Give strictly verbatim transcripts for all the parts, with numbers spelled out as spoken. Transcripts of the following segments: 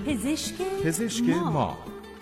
پزشک, پزشک ما, ما.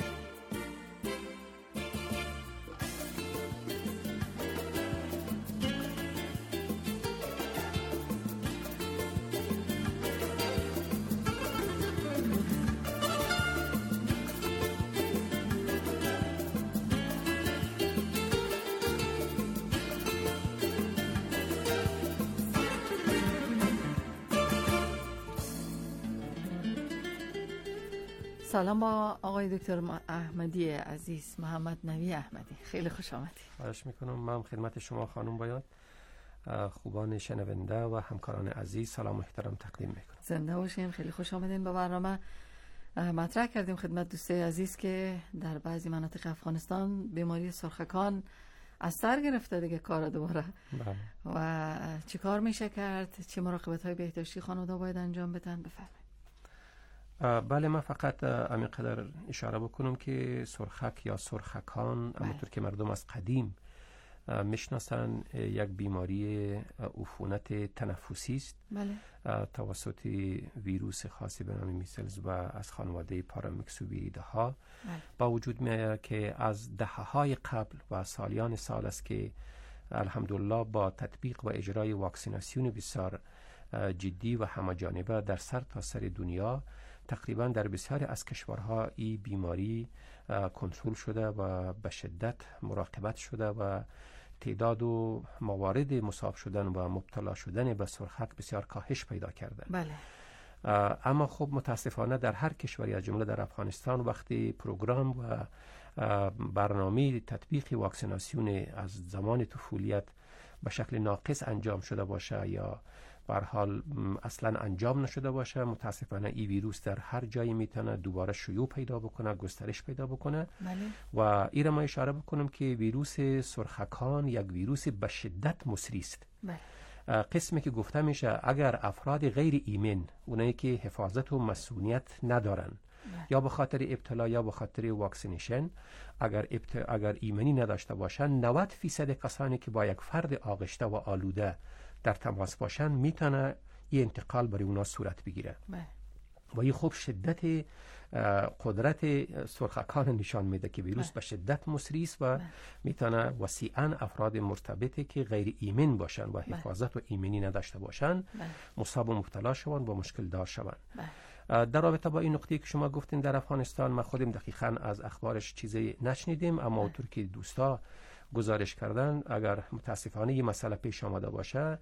سلام با آقای دکتر احمدی عزیز، محمد نوی احمدی، خیلی خوش آمدید. خواهش میکنم. من خدمت شما خانم باید، خوبان شنونده و همکاران عزیز سلام و احترام تقدیم میکنم. زنده باشین، خیلی خوش آمدین به برنامه. مطرح کردیم خدمت دوستای عزیز که در بعضی مناطق افغانستان بیماری سرخکان از سر گرفته دیگه کار دوباره. بله. و چی کار میشه کرد؟ چه مراقبت های بهداشتی خانواده باید انجام بدن؟ بفرمایید. بله، من فقط همین قدر اشاره بکنم که سرخک یا سرخکان همونطور که مردم از قدیم میشناسن یک بیماری عفونت تنفسی است. بله. توسط ویروس خاصی به نام میسلز و از خانواده پارامیکسوویریده ها. بله. با وجود میاد که از دهه‌های قبل و سالیان سال است که الحمدلله با تطبیق و اجرای واکسیناسیون بسیار جدی و همه‌جانبه در سر تا سر دنیا تقریبا در بسیاری از کشورها این بیماری کنترل شده و به شدت مراقبت شده و تعداد و موارد مصاب شدن و مبتلا شدن به سرخک بسیار کاهش پیدا کرده. بله. اما خب متاسفانه در هر کشوری از جمله در افغانستان وقتی پروگرام و برنامه تطبیق واکسیناسیون از زمان طفولیت به شکل ناقص انجام شده باشه یا به هر حال اصلا انجام نشده باشه، متاسفانه این ویروس در هر جایی میتونه دوباره شیوع پیدا بکنه، گسترش پیدا بکنه. بله. و این را ما اشاره بکنم که ویروس سرخکان یک ویروس به شدت مصری است. بله. قسمی که گفته میشه اگر افراد غیر ایمن، اونایی که حفاظت و مسئولیت ندارن، بله. یا به خاطر ابتلا یا به خاطر واکسینیشن، اگر ابت... اگر ایمنی نداشته باشن، نود فیصد کسانی که با یک فرد آغشته و آلوده در تماس باشن میتونه این انتقال برای اونا صورت بگیره. بله. و این خوب شدت قدرت سرخکان نشان میده که ویروس بله. به شدت مصری است و میتونه وسیعا افراد مرتبطه که غیر ایمن باشن و حفاظت و ایمنی نداشته باشن بله. مصاب و مبتلا شوند و مشکل دار شوند. بله. در رابطه با این نقطه که شما گفتین در افغانستان، ما خودم دقیقاً از اخبارش چیزی نشنیدیم، اما اونطور که دوستا گزارش کردن اگر متاسفانه این مسئله پیش آمده باشه،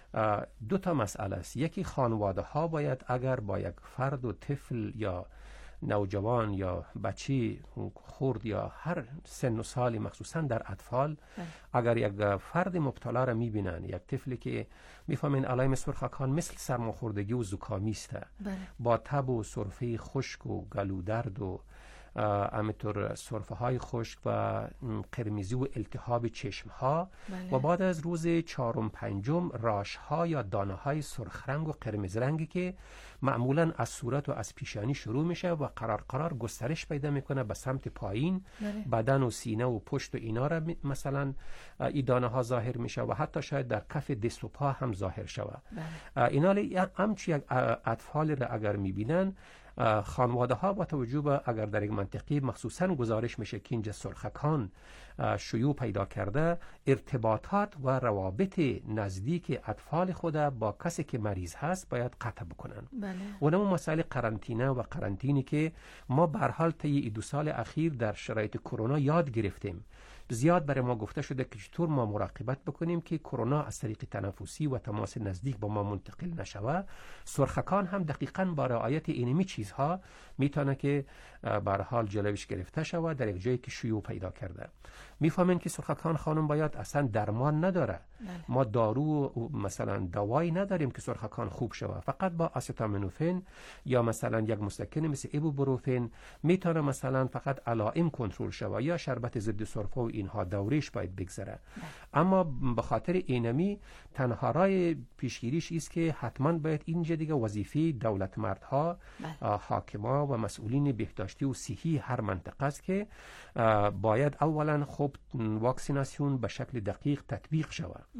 دو تا مسئله است. یکی خانواده ها باید اگر با یک فرد و طفل یا نوجوان یا بچی خرد یا هر سن و سالی، مخصوصا در اطفال، اگر یک فرد مبتلا را میبینن، یک طفلی که میفهمین علائم سرخکان مثل سرماخوردگی و زکامی است، با تب و سرفه خشک و گلو درد و همینطور سرفه های خشک و قرمزی و التهاب چشم ها، بله. و بعد از روز چهارم پنجم راش ها یا دانه های سرخ رنگ و قرمز رنگی که معمولا از صورت و از پیشانی شروع میشه و قرار قرار گسترش پیدا میکنه به سمت پایین، بله. بدن و سینه و پشت و اینا را مثلا این دانه ها ظاهر میشه و حتی شاید در کف دست و پا هم ظاهر شود. بله. اینا همچی اطفال را اگر میبینن، خانواده ها با توجه به اگر در یک منطقه مخصوصا گزارش میشه که اینجا سرخکان شیوع پیدا کرده، ارتباطات و روابط نزدیک اطفال خود با کسی که مریض هست باید قطع بکنن. بله. و نمو مسئله قرنطینه و قرنطینی که ما به هر حال طی دو سال اخیر در شرایط کرونا یاد گرفتیم. زیاد برای ما گفته شده که چطور ما مراقبت بکنیم که کرونا از طریق تنفسی و تماس نزدیک با ما منتقل نشود. سرخکان هم دقیقاً با رعایت اینمی چیزها میتونه که به هر حال جلوش گرفته شود در یک جایی که شیوع پیدا کرده. میفهمین که سرخکان خانم باید اصلا درمان نداره. بله. ما دارو مثلا دوایی نداریم که سرخکان خوب شود، فقط با آسیتامینوفن یا مثلا یک مسکن مثل ایبوپروفن میتونه مثلا فقط علائم کنترل شود، یا شربت ضد سرفه و اینها دورش باید بگذره. اما به خاطر اینمی تنها راه پیشگیریش است که حتما باید اینجا دیگه وظیفه دولت مردها، حاکما و مسئولین بهداشتی و صحی هر منطقه است که باید اولا خب واکسیناسیون به شکل دقیق تطبیق شود. بله.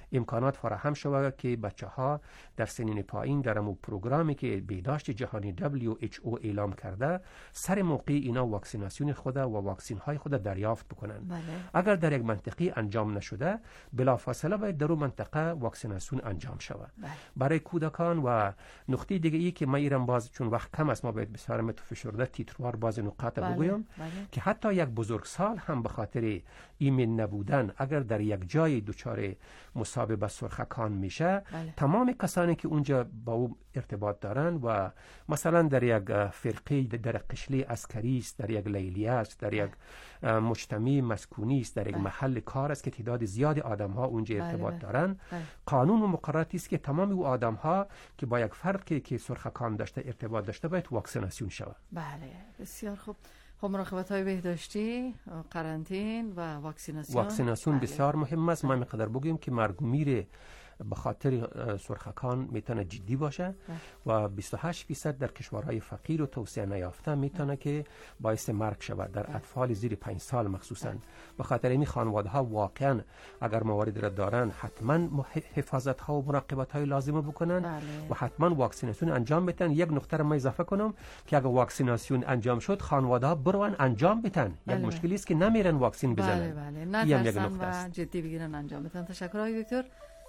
امکانات فراهم شود که بچه ها در سنین پایین در امو پروگرامی که بهداشت جهانی دبلیو اچ او اعلام کرده سر موقع اینا واکسیناسیون خود و واکسین های خود دریافت بکنن. بله. اگر در یک منطقه انجام نشده بلافاصله باید در اون منطقه واکسیناسیون انجام شود. بله. برای کودکان و نقطه دیگه ای که ما ایران باز چون وقت کم است ما باید بسیار متفشرده تیتروار باز نقاط بله. بگویم بله. که حتی یک بزرگسال هم به خاطر ایمن نبودن اگر در یک جای دچار مصاب به سرخکان میشه، بله. تمام کسانی که اونجا با او ارتباط دارن و مثلا در یک فرقه در قشله عسکری است، در یک لیلیه است، در یک مجتمع مسکونی است، در یک بله. محل کار است که تعداد زیاد آدم ها اونجا ارتباط بله. دارن، بله. قانون و مقرراتی است که تمام او آدم ها که با یک فردی که سرخکان داشته ارتباط داشته باید واکسیناسیون شود. بله، بسیار خوب. خب مراقبت های بهداشتی، قرنطین و واکسیناسیون واکسیناسیون بله. بسیار مهم است. ما میقدر بگویم که مرگ و میر به خاطر سرخکان میتونه جدی باشه و بیست و هشت درصد در کشورهای فقیر و توسعه نیافته میتونه که باعث مرگ شود در اطفال زیر پنج سال مخصوصا. به خاطر این خانواده ها واقعا اگر موارد را دارن حتما حفاظت ها و مراقبت های لازم بکنن بله. و حتما واکسیناسیون انجام بدن. یک نکته را من اضافه کنم که اگر واکسیناسیون انجام شد خانواده ها بروان انجام بدن. بله. یک مشکلی است که نمیرن واکسین بزنن. بله بله، نترسن و جدی بگیرن انجام بدن. تشکر آقای دکتر.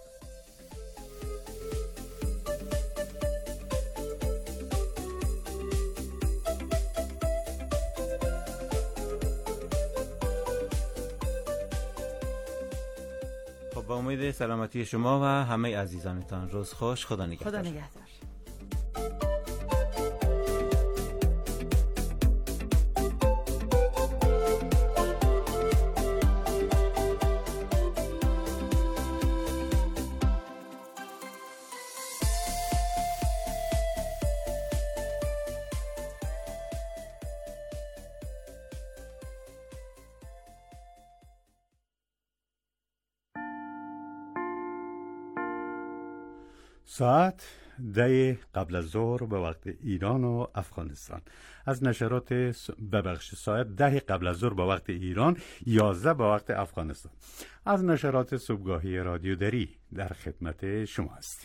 با امید سلامتی شما و همه عزیزانتان روز خوش. خدا نگهدار. خدا نگهدار. ساعت ده قبل از ظهر به وقت ایران و افغانستان. از نشرات ببخش ساعت ده قبل از ظهر به وقت ایران، یازده به وقت افغانستان. از نشرات صبحگاهی رادیو دری در خدمت شما هستیم.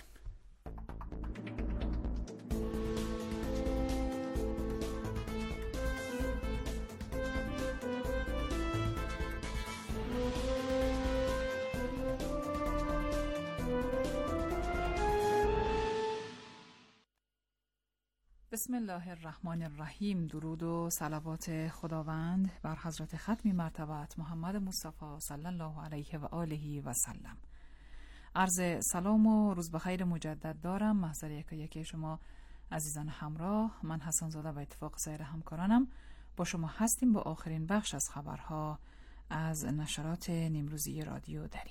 بسم الله الرحمن الرحیم. درود و صلوات خداوند بر حضرت ختمی مرتبت محمد مصطفی صلی الله علیه و آله و سلم. عرض سلام و روز بخیر مجدد دارم محضر یکی یکی شما عزیزان همراه. من حسن زاده و اتفاق سایر همکارانم با شما هستیم با آخرین بخش از خبرها از نشرات نیمروزی رادیو دری.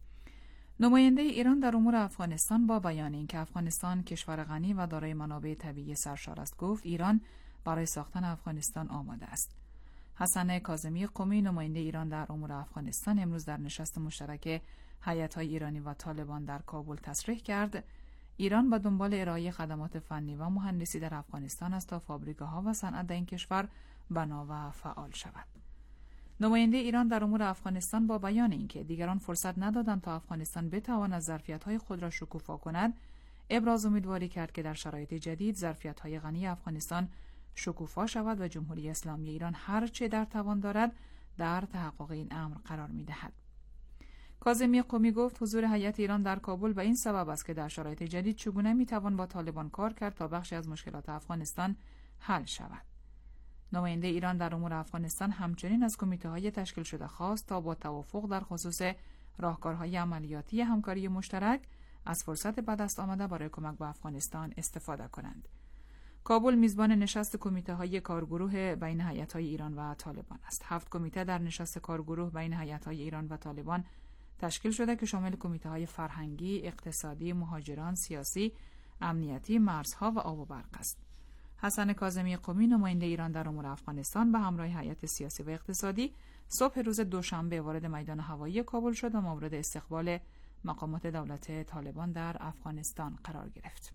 نماینده ایران در امور افغانستان با بیان اینکه افغانستان کشور غنی و دارای منابع طبیعی سرشار است گفت ایران برای ساختن افغانستان آماده است. حسن کاظمی قمی نماینده ایران در امور افغانستان امروز در نشست مشترک هیئت‌های ایرانی و طالبان در کابل تصریح کرد ایران با دنبال ارائه خدمات فنی و مهندسی در افغانستان است تا فابریکه‌ها و صنعت در این کشور بنا و فعال شود. نماینده ایران در امور افغانستان با بیان اینکه دیگران فرصت ندادند تا افغانستان بتواند ظرفیت‌های خود را شکوفا کند، ابراز امیدواری کرد که در شرایط جدید ظرفیت‌های غنی افغانستان شکوفا شود و جمهوری اسلامی ایران هر چه در توان دارد در تحقق این امر قرار می‌دهد. کاظمی قمی گفت حضور هیئت ایران در کابل به این سبب است که در شرایط جدید چگونه می‌توان با طالبان کار کرد تا بخشی از مشکلات افغانستان حل شود. نماینده ایران در امور افغانستان همچنین از کمیته‌های تشکیل شده خواست تا با توافق در خصوص راهکارهای عملیاتی همکاری مشترک از فرصت به دست آمده برای کمک به افغانستان استفاده کنند. کابل میزبان نشست کمیته‌های کارگروه بین هیئت‌های ایران و طالبان است. هفت کمیته در نشست کارگروه بین هیئت‌های ایران و طالبان تشکیل شده که شامل کمیته‌های فرهنگی، اقتصادی، مهاجران، سیاسی، امنیتی، مرزها و آب و برق است. حسن کاظمی قمی نماینده ایران در امور افغانستان به همراه هیئت سیاسی و اقتصادی صبح روز دوشنبه وارد میدان هوایی کابل شد و مورد استقبال مقامات دولت طالبان در افغانستان قرار گرفت.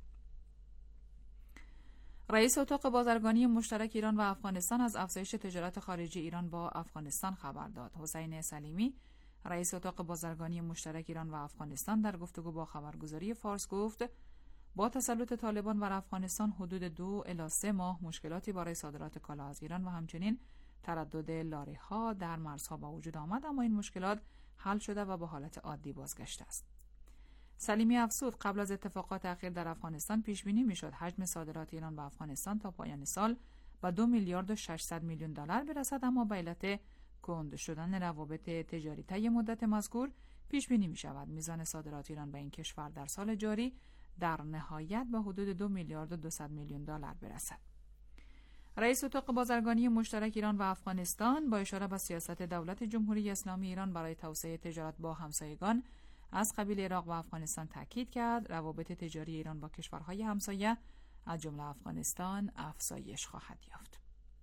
رئیس اتاق بازرگانی مشترک ایران و افغانستان از افزایش تجارت خارجی ایران با افغانستان خبر داد. حسین سلیمی رئیس اتاق بازرگانی مشترک ایران و افغانستان در گفتگو با خبرگزاری فارس گفت با تسلط طالبان بر افغانستان حدود دو الی سه ماه مشکلاتی برای صادرات کالا از ایران و همچنین تردد لاری‌ها در مرزها با وجود آمد، اما این مشکلات حل شده و به حالت عادی بازگشته است. سلیمی افزود قبل از اتفاقات اخیر در افغانستان پیش بینی میشد حجم صادرات ایران به افغانستان تا پایان سال به دو میلیارد و ششصد میلیون دلار برسد، اما به علت کند شدن روابط تجاری طی مدت مذکور پیش بینی می شود میزان صادرات ایران به این کشور در سال جاری در نهایت به حدود دو میلیارد و دویست میلیون دلار برسد. رئیس اتاق بازرگانی مشترک ایران و افغانستان با اشاره به سیاست دولت جمهوری اسلامی ایران برای توسعه تجارت با همسایگان از قبیل عراق و افغانستان تاکید کرد روابط تجاری ایران با کشورهای همسایه از جمله افغانستان افزایش خواهد یافت.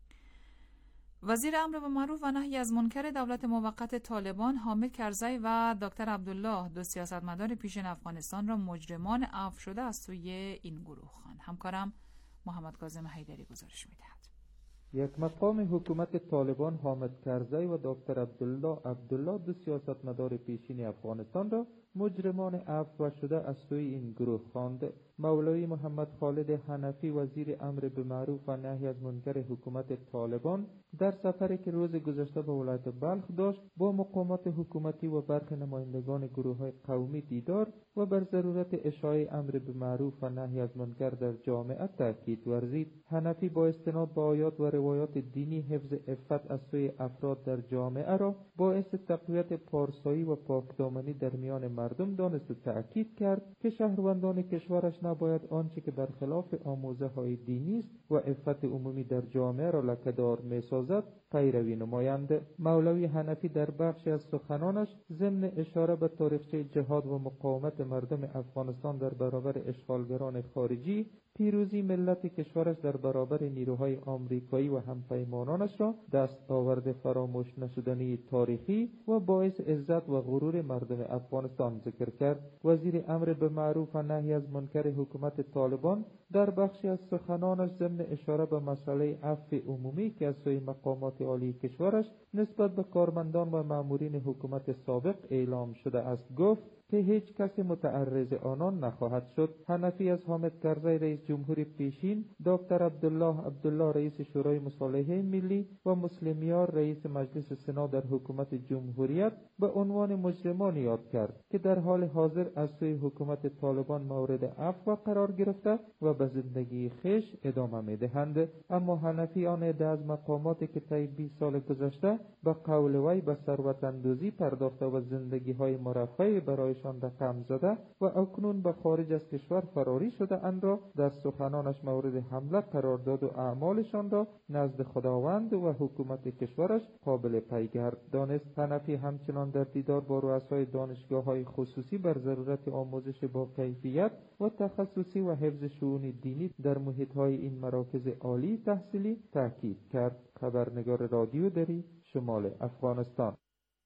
وزیر امر بالمعروف و نهی از منکر دولت موقت طالبان حامد کرزی و دکتر عبدالله دو سیاستمدار پیشین افغانستان را مجرمان عفو شده از سوی این گروه خواند. همکارم محمد کاظم حیدری گزارش می‌دهد. یک مقام حکومت طالبان حامد کرزی و دکتر عبدالله عبدالله دو سیاستمدار پیشین افغانستان را مجرمان عفو شده از سوی این گروه خواند. مولوی محمد خالد حنفی وزیر امر بالمعروف و نهی از منکر حکومت طالبان در سفری که روز گذشته به ولایت بلخ داشت با مقامات حکومتی و برخی نمایندگان گروه‌های قومی دیدار و بر ضرورت اشاعه امر بالمعروف و نهی از منکر در جامعه تاکید ورزید. حنفی با استناد به آیات و روایات دینی حفظ عفت از سوی افراد در جامعه را باعث تقویت پارسایی و پاکدامنی در میان مردم دانست و تأکید کرد که شهروندان کشورش نباید آنچه که برخلاف آموزه های دینی است و عفت عمومی در جامعه را لکه‌دار می‌سازد پیروی نمایند. مولوی حنفی در بخشی از سخنانش ضمن اشاره به تاریخچه جهاد و مقاومت مردم افغانستان در برابر اشغالگران خارجی، پیروزی ملت کشورش در برابر نیروهای آمریکایی و همپیمانانش را دست آورد فراموش نشدنی تاریخی و باعث عزت و غرور مردم افغانستان ذکر کرد. وزیر امر بالمعروف و نهی از منکر حکومت طالبان در بخشی از سخنانش ضمن اشاره به مسئله عفو عمومی که از سوی مقامات عالی کشورش نسبت به کارمندان و مامورین حکومت سابق اعلام شده است گفت که هیچ کس متعرض آنان نخواهد شد. حنفی از حامد کرزی رئیس جمهور پیشین، دکتر عبدالله عبدالله رئیس شورای مصالحه ملی و مسلمیار رئیس مجلس سنا در حکومت جمهوریت به عنوان مجرمان یاد کرد که در حال حاضر از سوی حکومت طالبان مورد عفو قرار گرفته و به زندگی خویش ادامه می‌دهند. اما حنفی آن عده از مقاماتی که طی بیست سال گذشته به قول وی به ثروت اندوزی پرداخته و زندگی‌های مرفه برای رقم زده و اکنون به خارج از کشور فراری شده اند را در سخنانش مورد حمله قرار داد و اعمالشان را نزد خداوند و حکومت کشورش قابل پیگرد دانست. حنفی همچنان در دیدار با رؤسای دانشگاه‌های خصوصی بر ضرورت آموزش با کیفیت و تخصصی و حفظ شؤون دینی در محیط‌های این مراکز عالی تحصیلی تاکید کرد. خبرنگار رادیو دری، شمال افغانستان.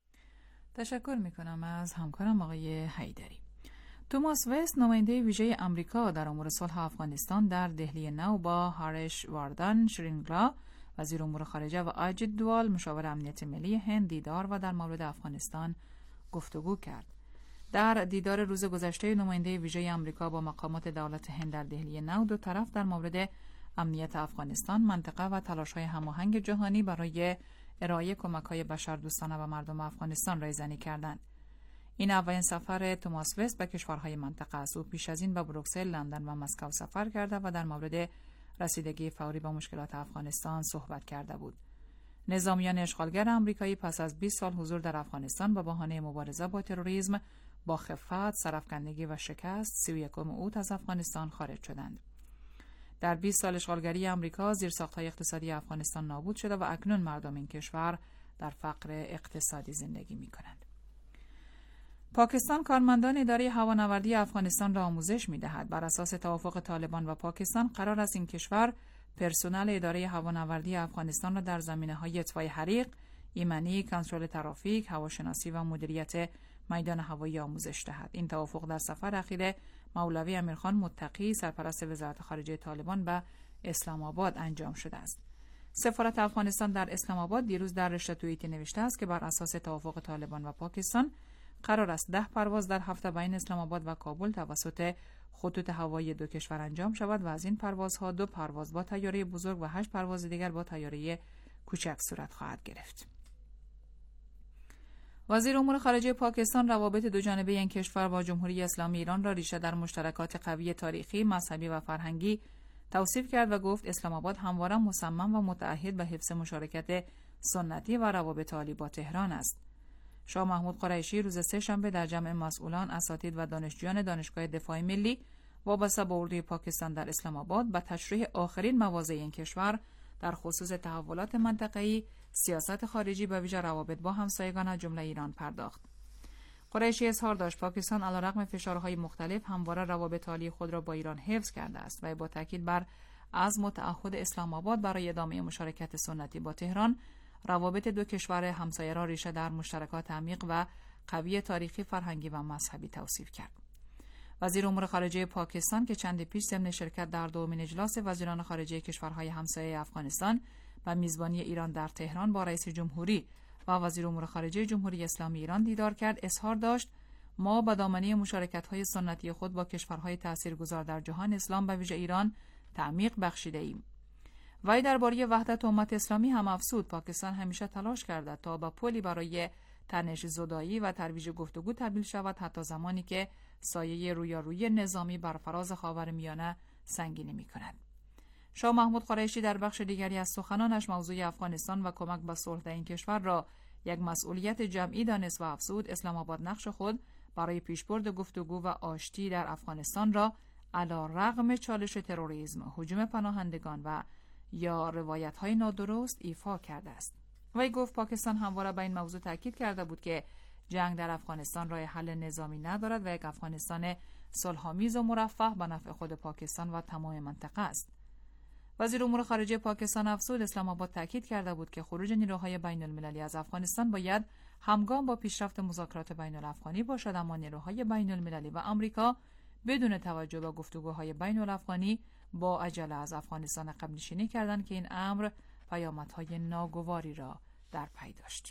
تشکر میکنم از همکارم آقای حیدری. توماس وست نماینده ویژه امریکا در امور صلح افغانستان در دهلی نو با هارش واردان شرینگلا وزیر امور خارجه و اجید دوال مشاور امنیت ملی هند دیدار و در مورد افغانستان گفتگو کرد. در دیدار روز گذشته نماینده ویژه امریکا با مقامات دولت هند در دهلی نو دو طرف در مورد امنیت افغانستان، منطقه و تلاش‌های هماهنگ جهانی برای ارائه کمک‌های بشردوستانه به مردم افغانستان رایزنی کردند. این اولین سفر توماس وست به کشورهای منطقه است. او پیش از این به بروکسل، لندن و مسکو سفر کرده و در مورد رسیدگی فوری به مشکلات افغانستان صحبت کرده بود. نظامیان اشغالگر آمریکایی پس از بیست سال حضور در افغانستان به بهانه مبارزه با تروریسم با خفت، سرافکندگی و شکست سی و یکم اوت از افغانستان خارج شدند. در بیست سال اشغالگری آمریکا زیرساخت‌های اقتصادی افغانستان نابود شده و اکنون مردم این کشور در فقر اقتصادی زندگی می‌کنند. پاکستان کارمندان اداره هوانوردی افغانستان را آموزش می‌دهد. بر اساس توافق طالبان و پاکستان قرار است این کشور پرسنل اداره هوانوردی افغانستان را در زمینه‌های اطفای حریق، ایمنی، کنترل ترافیک، هواشناسی و مدیریت میدان هوایی آموزش دهد. این توافق در سفر اخیر مولوی امیرخان متقی سرپرست وزارت خارجه طالبان به اسلام آباد انجام شده است. سفارت افغانستان در اسلام آباد دیروز در رشته توییتی نوشته است که بر اساس توافق طالبان و پاکستان قرار است ده پرواز در هفته بین اسلام آباد و کابل توسط خطوط هوایی دو کشور انجام شود و از این پروازها دو پرواز با طیاره بزرگ و هشت پرواز دیگر با طیاره کوچک صورت خواهد گرفت. وزیر امور خارجه پاکستان روابط دو جانبه این کشور با جمهوری اسلامی ایران را ریشه در مشترکات قوی تاریخی، مذهبی و فرهنگی توصیف کرد و گفت اسلام آباد همواره مصمم و متعهد به حفظ مشارکت سنتی و روابط عالی با تهران است. شاه محمود قریشی روز سه شنبه در جمع مسئولان، اساتید و دانشجویان دانشگاه دفاع ملی وابسته به اردوی پاکستان در اسلام آباد به تشریح آخرین مواضع این کشور در خصوص تحولات منطقه‌ای، سیاست خارجی به ویژه روابط با همسایگان از جمله ایران پرداخت. قریشی اظهار داشت پاکستان علیرغم فشارهای مختلف همواره روابط عالی خود را با ایران حفظ کرده است و با تاکید بر عزم و تعهد اسلام آباد برای ادامه مشارکت سنتی با تهران، روابط دو کشور همسایه را ریشه در مشترکات عمیق و قوی تاریخی، فرهنگی و مذهبی توصیف کرد. وزیر امور خارجه پاکستان که چند پیش ضمن شرکت در دومین اجلاس وزیران خارجه کشورهای همسایه افغانستان و میزبانی ایران در تهران با رئیس جمهوری و وزیر امور خارجه جمهوری اسلامی ایران دیدار کرد، اظهار داشت ما با دامنه مشارکت‌های سنتی خود با کشورهای تاثیرگذار در جهان اسلام به ویژه ایران تعمیق بخشیده ایم. وی درباره وحدت امت اسلامی هم افزود پاکستان همیشه تلاش کرده تا به پلی برای تنش زدایی و ترویج گفتگو تبدیل شود، حتی زمانی که سایه رویارویی نظامی بر فراز خاورمیانه سنگینی می‌کند. شاه محمود قریشی در بخش دیگری از سخنانش موضوع افغانستان و کمک به صلح در این کشور را یک مسئولیت جمعی دانست و افزود اسلام آباد نقش خود برای پیشبرد گفتگو و آشتی در افغانستان را علی رغم چالش تروریسم، هجوم پناهندگان و یا روایت‌های نادرست ایفا کرده است. وی گفت پاکستان همواره به این موضوع تاکید کرده بود که جنگ در افغانستان راه حل نظامی ندارد و یک افغانستان صلح‌آمیز و مرفه به نفع خود پاکستان و تمام منطقه است. وزیر امور خارجه پاکستان افزود اسلام آباد تاکید کرده بود که خروج نیروهای بین المللی از افغانستان باید همگام با پیشرفت مذاکرات بین الافغانی باشد، اما نیروهای بین المللی و آمریکا بدون توجه به گفتگوهای بین الافغانی با عجله از افغانستان عقب نشینی کردند که این امر پیامدهای ناگواری را در پی داشت.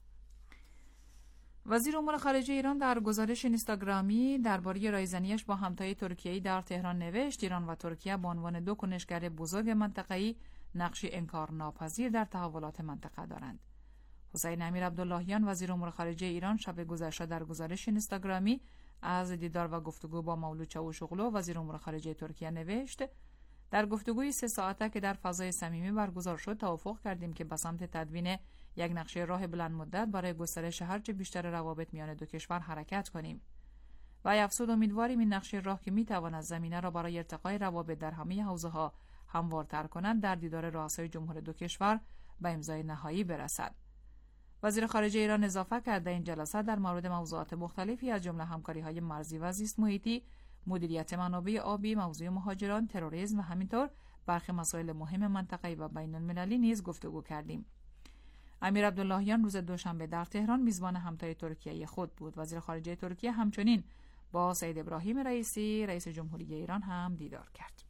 وزیر امور خارجه ایران در گزارش اینستاگرامی درباره رایزنیش با همتای ترکیه‌ای در تهران نوشت ایران و ترکیه به عنوان دو کنشگر بزرگ منطقه‌ای نقشی انکارناپذیر در تحولات منطقه دارند. حسین امیر عبداللهیان وزیر امور خارجه ایران شب گذشته در گزارش اینستاگرامی از دیدار و گفتگو با مولود چاوشوغلو وزیر امور خارجه ترکیه نوشت در گفتگوی سه ساعته که در فضای صمیمی برگزار شد توافق کردیم که به سمت تدوین یک نقشه راه بلند مدت برای گسترش هرچه بیشتر روابط میان دو کشور حرکت کنیم. و افزود امیدواریم این نقشه راه که میتواند زمینه را برای ارتقای روابط در همه حوزه‌ها هموارتر کنند در دیدار رؤسای جمهور دو کشور به امضای نهایی برسد. وزیر خارجه ایران اضافه کرد در این جلسه در مورد موضوعات مختلفی از جمله همکاری‌های مرزی و زیست محیطی، مدیریت منابع آبی، موضوع مهاجران، تروریسم و همینطور برخی مسائل مهم منطقه‌ای و بین‌المللی نیز گفتگو کردیم. امیر عبداللهیان روز دوشنبه در تهران میزبان همتای ترکیه خود بود. وزیر خارجه ترکیه همچنین با سید ابراهیم رئیسی رئیس جمهوری ایران هم دیدار کرد.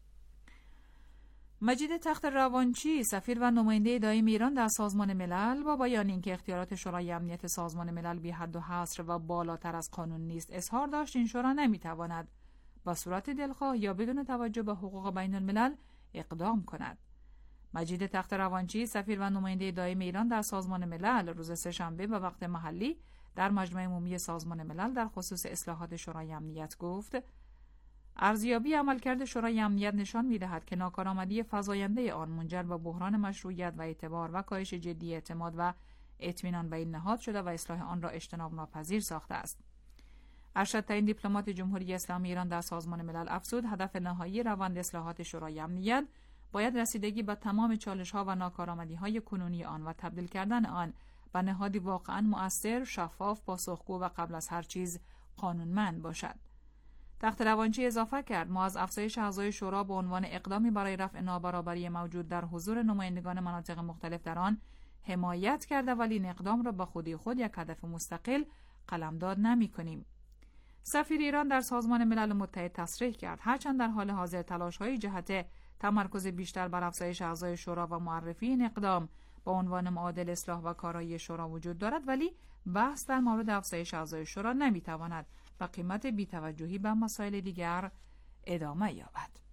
مجید تخت روانچی سفیر و نماینده دائم ایران در سازمان ملل با بیان اینکه اختیارات شورای امنیت سازمان ملل بی حد و حصر و بالاتر از قانون نیست اظهار داشت این شورا نمیتواند با صورت دلخواه یا بدون توجه به حقوق بین الملل اقدام کند. مجید تخت روانچی سفیر و نماینده دائم ایران در سازمان ملل روز سه‌شنبه به وقت محلی در مجمع عمومی سازمان ملل در خصوص اصلاحات شورای امنیت گفت ارزیابی عملکرد شورای امنیت نشان می‌دهد که ناکارآمدی فزاینده آن منجر به بحران مشروعیت و اعتبار و کاهش جدی اعتماد و اطمینان به این نهاد شده و اصلاح آن را اجتناب ناپذیر ساخته است. ارشدترین دیپلمات جمهوری اسلامی ایران در سازمان ملل افزود هدف نهایی روند اصلاحات شورای امنیت باید رسیدگی به تمام چالش‌ها و ناکارآمدی‌های کنونی آن و تبدیل کردن آن به نهادی واقعاً مؤثر، شفاف، پاسخگو و قبل از هر چیز قانونمند باشد. تخت روانچی اضافه کرد ما از افزایش اعضای شورا به عنوان اقدامی برای رفع نابرابری موجود در حضور نمایندگان مناطق مختلف در آن حمایت کرده ولی این اقدام را به خودی خود یک هدف مستقل قلمداد نمی‌کنیم. سفیر ایران در سازمان ملل متحد تصریح کرد هرچند در حال حاضر تلاش‌های جهت تمرکز بیشتر بر افزایش اعضای شورا و معرفی این اقدام با عنوان معادل اصلاح و کارایی شورا وجود دارد، ولی بحث در مورد افزایش اعضای شورا نمیتواند با قیمت بی‌توجهی به مسائل دیگر ادامه یابد.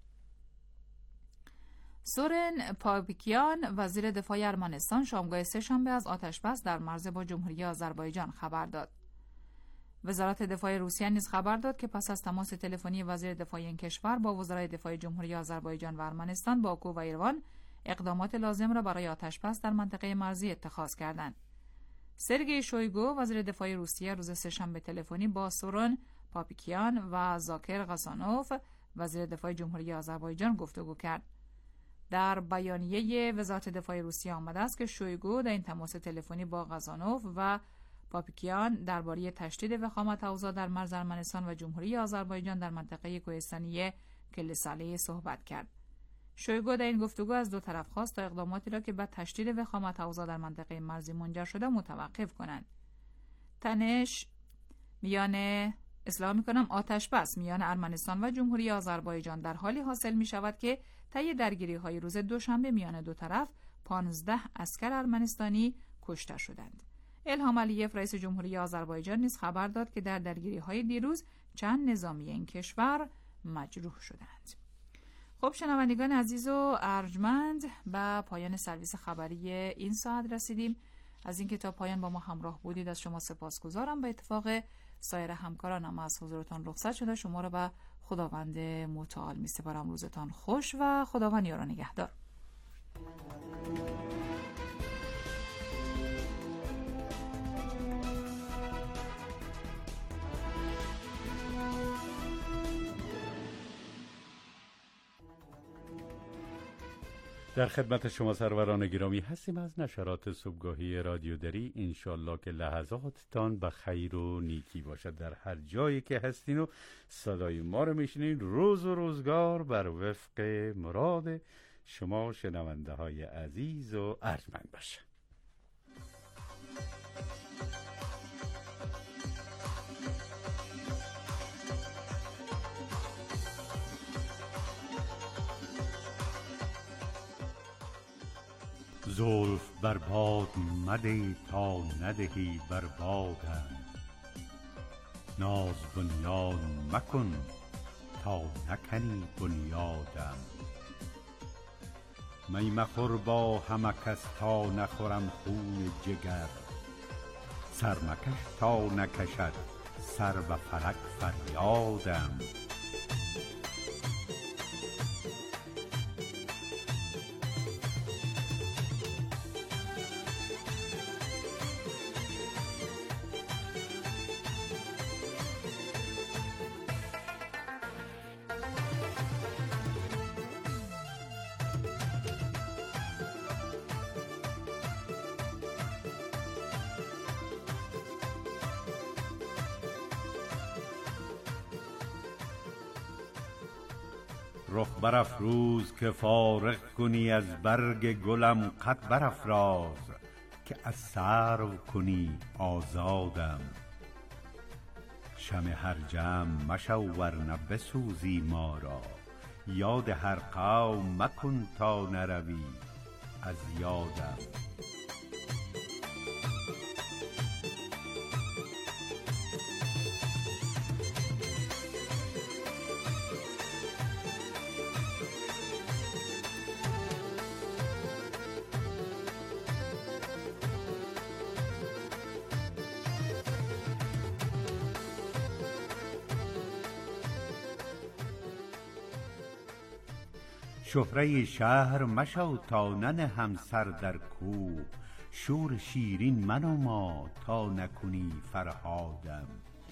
سورن پاپیکیان وزیر دفاع ارمنستان شامگاه سه‌شنبه از آتش‌بس در مرز با جمهوری آذربایجان خبر داد. وزارت دفاع روسیه نیز خبر داد که پس از تماس تلفنی وزیر دفاع این کشور با وزرای دفاع جمهوری آذربایجان و ارمنستان، باکو و ایروان اقدامات لازم را برای آتش‌بس در منطقه مرزی اتخاذ کردند. سرگئی شویگو وزیر دفاع روسیه روز سه‌شنبه تلفنی با سورن پاپیکیان و زاکر قاسانوف وزیر دفاع جمهوری آذربایجان گفتگو کرد. در بیانیه وزارت دفاع روسیه آمده است که شویگو در این تماس تلفنی با قاسانوف و پاپیکیان درباره تشدید وخامت اوضاع در مرز ارمنستان و جمهوری آذربایجان در منطقه کوهستانی کلساله صحبت کرد. شویگو در این گفتگو از دو طرف خواست تا اقداماتی را که به تشدید وخامت اوضاع در منطقه مرزی منجر شده متوقف کنند. تنش میان اصلاح میکنم آتش بس میان ارمنستان و جمهوری آذربایجان در حالی حاصل می شود که طی درگیری های روز دوشنبه میان دو طرف پانزده عسکر ارمنستانی کشته شدند. الهام علیف رئیس جمهوری آذربایجان نیز خبر داد که در درگیری های دیروز چند نظامی این کشور مجروح شدند. خب شنوندگان عزیز و ارجمند، به پایان سرویس خبری این ساعت رسیدیم. از اینکه تا پایان با ما همراه بودید از شما سپاسگزارم. به اتفاق سایر همکارانم از حضورتان رخصت شده. شما را به خداوند متعال می سپارم. روزتان خوش و خداوند یار و نگهدار. در خدمت شما سروران گرامی هستیم از نشرات صبحگاهی رادیو دری. انشالله که لحظاتتان به خیر و نیکی باشد در هر جایی که هستین و صدای ما رو میشنین. روز و روزگار بر وفق مراد شما شنونده های عزیز و ارجمند باشه. زلف بر باد مده تا ندهی بر بادم، ناز بنیان مکن تا نکنی بنیادم. می مخور با همه کس تا نخورم خون جگر، سر مکش تا نکشد سر به فلک فریادم. رخ برافروز که فارغ کنی از برگ گلم، قد برافراز که از سرو کنی آزادم. شمع هر جمع مشو ورنه بسوزی ما را، یاد هر قوم مکن تا نروی از یادم. شهره شهر مشو تا ننهم سر در کوه، شور شیرین منما تا نکنی فرهادم.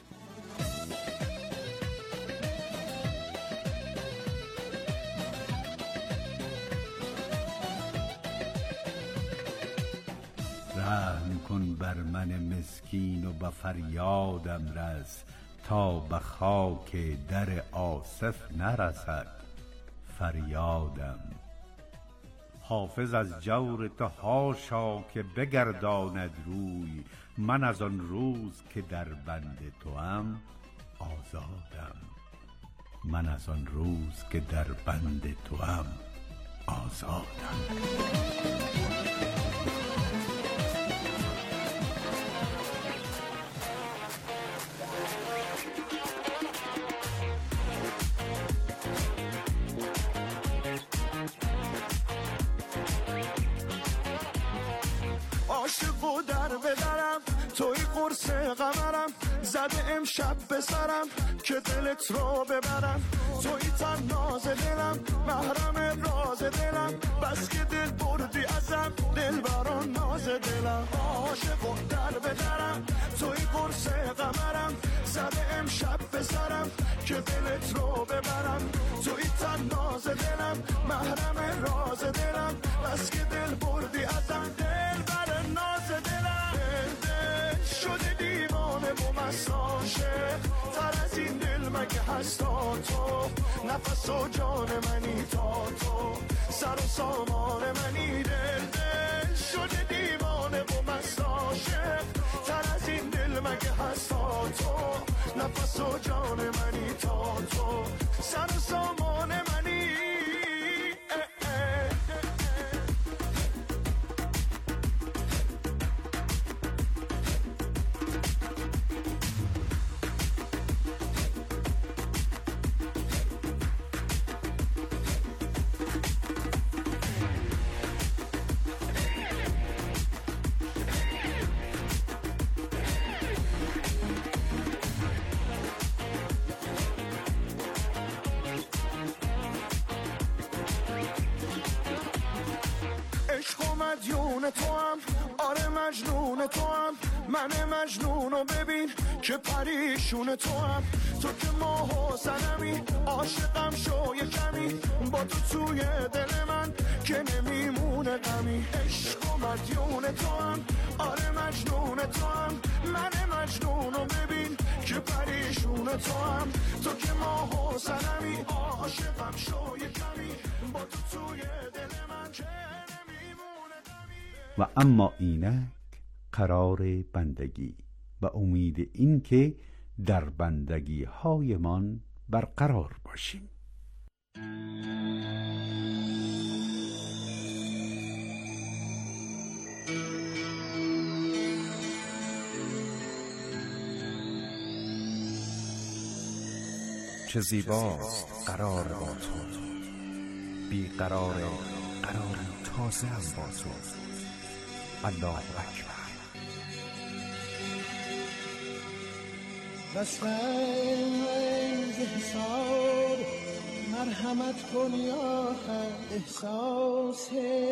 رحم کن بر من مسکین و به فریادم رس، تا به خاک در آصف نرسد فریادم. حافظ از جور تو حاشا که بگرداند روی، من از آن روز که در بند توام آزادم. من از آن روز که در بند توام آزادند. عاشق و در بدرم توی قرص قمرم زده امشب به سرم که دلت رو ببرم توی تن ناز دلم محرم راز دلم بس که دل بردی ازم دل بران ناز دلم عاشق و در بدرم توی قرص قمرم زده امشب به سرم که دلت رو ببرم توی تن ناز دلم محرم راز دلم بس که دل بردی ازم دل بر ناز دلم دل دل شده دیوانه و مست عاشق تر از این دل مگه هستا تو نفس و جان منی تا تو سر و سامان منی دل دل شده دیوانه و مست عاشق تر از این دل مگه هستا تو نفس و جان منی تا تو سر و سامان منی مدیون تو هم آره مجنون تو هم من مجنونو ببین که پریشون تو هم تو که ماه و سنمی عاشقم شو یه کمی با تو توی دل من که نمیمونه غمی عشق و مدیون تو هم آره مجنون تو هم من مجنونو ببین که پریشون تو هم تو که ماه و سنمی عاشقم شو یه کمی با تو توی دل من که و اما اینک قرار بندگی و امید این که در بندگی هایمان برقرار باشیم. چه زیباست قرار با تو، بی قرار قرار تازه هم با تو. الله اکبر. بسنگ حساب مرحمت کن یا احساس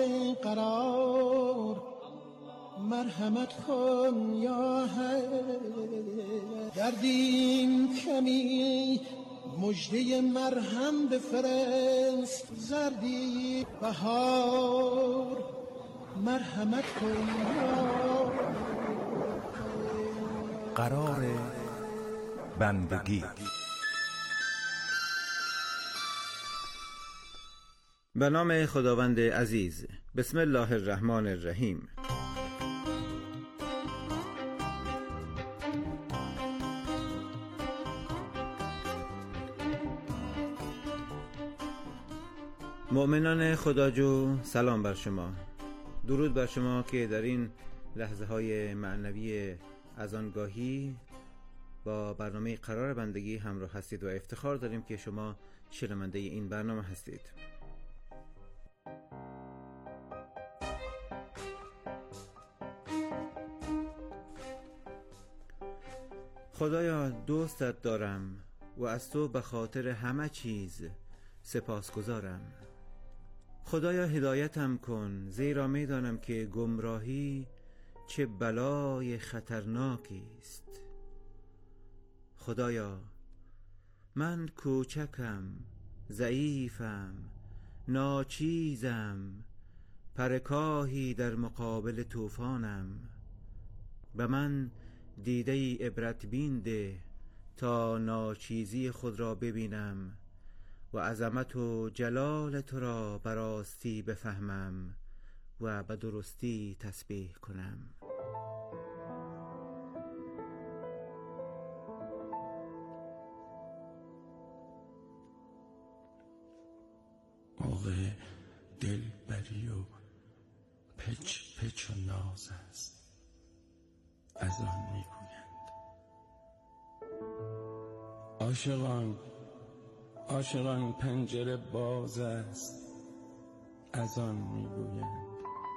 قرار مرحمت کن یا دردیم کمی مجده مرهم بفرست زردی بهار مرحمت کن یا قرار بندگی. به نام خداوند عزیز. بسم الله الرحمن الرحیم. مؤمنان خداجو، سلام بر شما. درود بر شما که در این لحظه های معنوی از آنگاهی با برنامه قرار بندگی همراه هستید و افتخار داریم که شما شنونده این برنامه هستید. خدایا دوستت دارم و از تو به خاطر همه چیز سپاسگزارم. خدایا هدایتم کن، زیرا میدانم که گمراهی چه بلای خطرناکی است. خدایا من کوچکم، ضعیفم، ناچیزم، پرکاهی در مقابل طوفانم. به من دیده ای عبرت بین ده تا ناچیزی خود را ببینم و عظمت و جلال تو را به راستی بفهمم و به درستی تسبیح کنم. موقع دل پچ پچ و ناز است، از آن میگویند. عاشقان عاشقان پنجره باز است، از آن میگویند.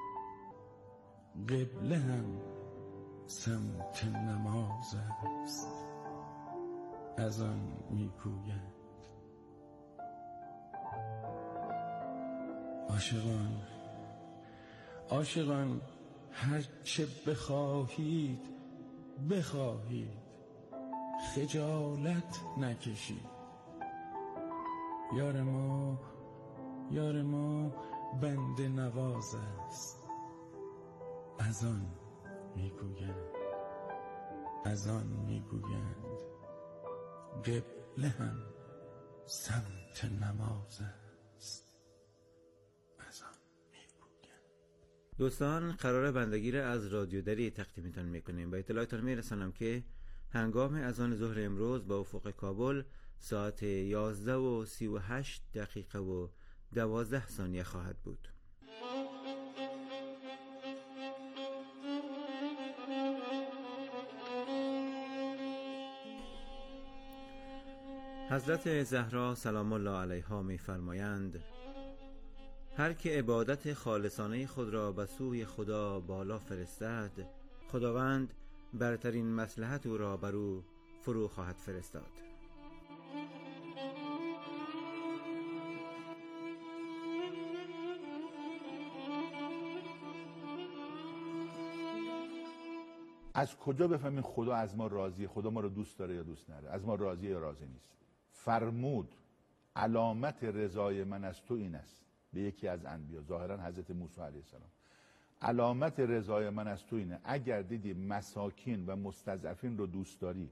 قبله هم سمت نماز است، از آن میگویند. عاشقان عاشقان هر چه بخواهید بخواهید، خجالت نکشید. یار ما یار ما بنده نواز است، از آن میگویند. از آن میگویند. قبله هم سمت نماز است، از آن میگویند. دوستان، قرار بندگی را از رادیو دری تقدیمتان میکنیم. با اطلاعتان میرسانم که هنگام اذان ظهر امروز با افق کابل ساعت یازده و سی و هشت دقیقه و دوازده ثانیه خواهد بود. حضرت زهرا سلام الله علیها می فرمایند: هر که عبادت خالصانه خود را به سوی خدا بالا فرستد، خداوند برترین مصلحت او را بر او فرو خواهد فرستاد. از کجا بفهمیم خدا از ما راضیه؟ خدا ما رو دوست داره یا دوست نداره؟ از ما راضیه یا راضی نیست؟ فرمود علامت رضای من از تو این است، به یکی از انبیا، ظاهرا حضرت موسی علیه السلام. علامت رضای من از تو اینه اگر دیدی مساکین و مستضعفین رو دوست داری